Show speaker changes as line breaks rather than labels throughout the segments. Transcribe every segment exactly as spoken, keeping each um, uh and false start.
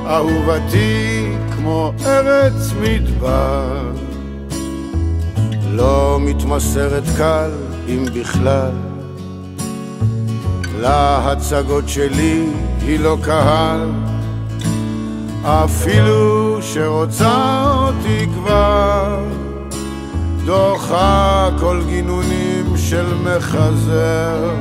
אהובתי כמו ארץ מדבר, לא מתמסרת קל אם בכלל, להצגות שלי היא לא קהל, אפילו שרוצה אותי כבר, דוחה כל גינונים של מחזר.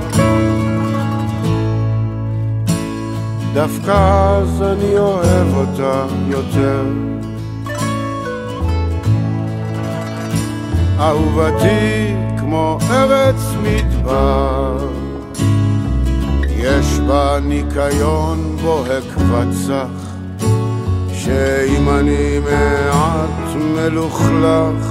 דווקא אז אני אוהב אותה יותר. אהובתי כמו ארץ מדבר, יש בה ניקיון בוהק וצח, שאם אני מעט מלוכלך,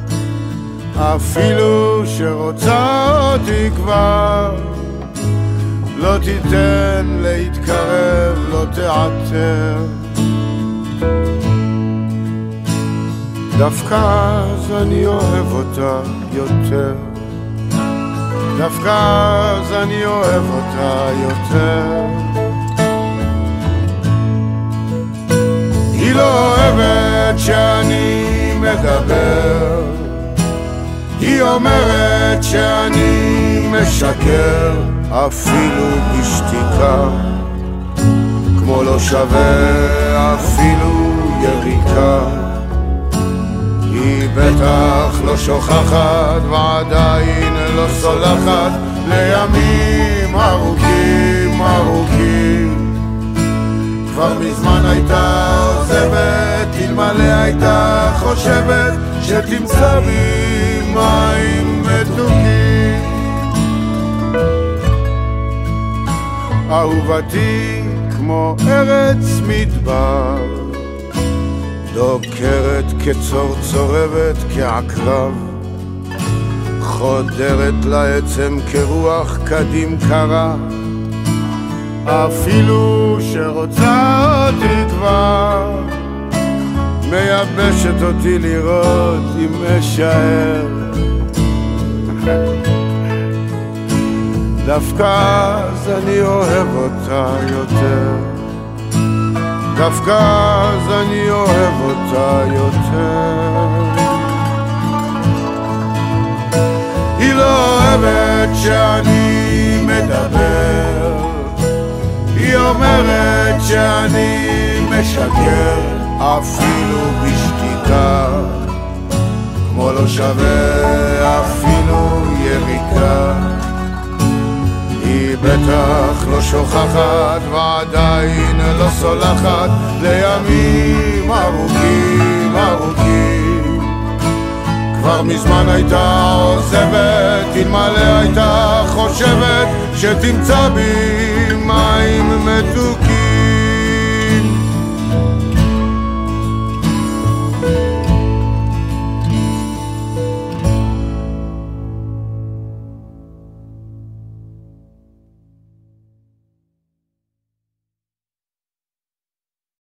אפילו שרוצה אותי כבר, לא תיתן להתקרב, לא תעתר. דווקא אז אני אוהב אותה יותר. דווקא אז אני אוהב אותה יותר. היא לא אוהבת שאני מדבר, היא אומרת שאני משקר, אפילו בשתיקה, כמו לא שווה אפילו יריקה. היא בטח לא שוכחת ועדיין לא סולחת לימים ארוכים ארוכים. כבר מזמן הייתה עוזבת, אלמלא הייתה חושבת שתמצא בי מים מתוקים. אהובתי כמו ארץ מדבר, דוקרת כצור צורבת כעקרב, חודרת לעצם כרוח קדים קרה, אפילו שרוצה אותי כבר, מייבשת אותי לראות אם אשאר. דווקא אז אני אוהב אותה יותר. דווקא אז אני אוהב אותה יותר. היא לא אוהבת שאני מדבר, היא אומרת שאני משקר, אפילו בשתיקה, כמו לא שווה אפילו יריקה. היא בטח לא שוכחת ועדיין לא סולחת לימים ארוכים ארוכים. כבר מזמן הייתה עוזבת, אלמלא הייתה חושבת שתמצא בי מים מתוקים.